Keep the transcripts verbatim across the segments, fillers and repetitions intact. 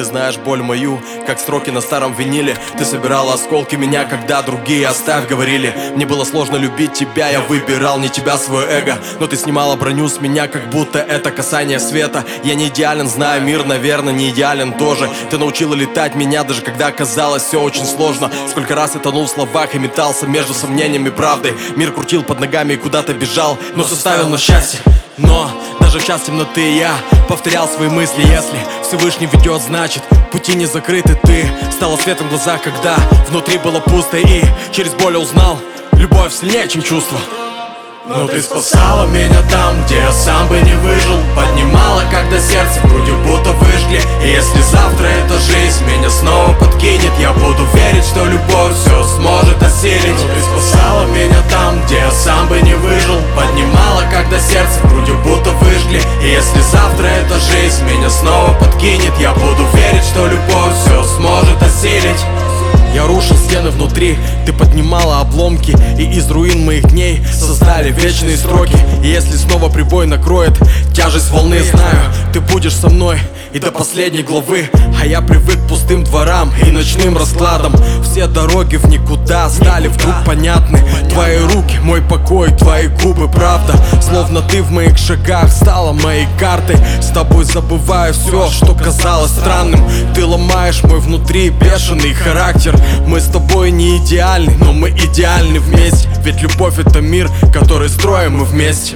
Ты знаешь боль мою, как строки на старом виниле. Ты собирала осколки меня, когда другие оставь говорили. Мне было сложно любить тебя, я выбирал не тебя, свое эго. Но ты снимала броню с меня, как будто это касание света. Я не идеален, знаю, мир, наверное, не идеален тоже. Ты научила летать меня, даже когда казалось все очень сложно. Сколько раз я тонул в словах и метался между сомнением и правдой. Мир крутил под ногами и куда-то бежал, но составил на счастье. Но даже в час темноты я повторял свои мысли. Если Всевышний ведет, значит пути не закрыты. Ты стала светом в глазах, когда внутри было пусто. И через боль узнал, любовь сильнее, чем чувство. Но ты спасала меня там, где я сам бы не выжил. Поднимала, когда сердце в груди будто выжгли. И если завтра эта жизнь меня снова подкинет, я буду верить, что любовь все сможет осилить. Но ты спасала меня там, где я сам бы не выжил. Поднимала, когда сердце в груди будто выжгли. И если завтра эта жизнь меня снова подкинет, я буду верить, что любовь все сможет осилить. Я рушил стены внутри, ты поднимала обломки. И из руин моих дней создали вечные строки. И если снова прибой накроет тяжесть волны, знаю, ты будешь со мной и до последней главы. А я привык к пустым дворам и ночным раскладам. Все дороги в никуда стали вдруг понятны. Твои руки, мой покой, твои губы, правда. Словно ты в моих шагах стала моей картой. С тобой забываю все, что казалось странным. Ты ломаешь мой внутри бешеный характер. Мы с тобой не идеальны, но мы идеальны вместе. Ведь любовь — это мир, который строим мы вместе.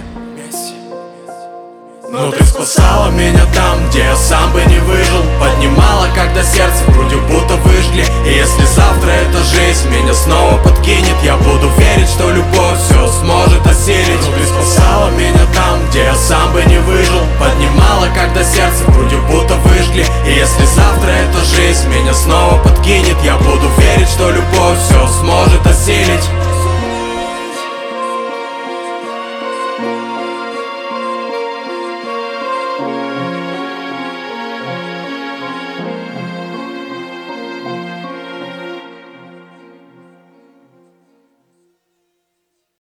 Но ты спасала меня там, где я сам бы не выжил. Поднимала, когда сердце в груди будто выжгли. И если завтра эта жизнь меня снова подкинет, я буду верить, что любовь все сможет осилить. Но ты спасала меня там, где я сам бы не выжил. Поднимала, когда сердце в груди будто выжгли. И если завтра эта жизнь меня снова подкинет, я буду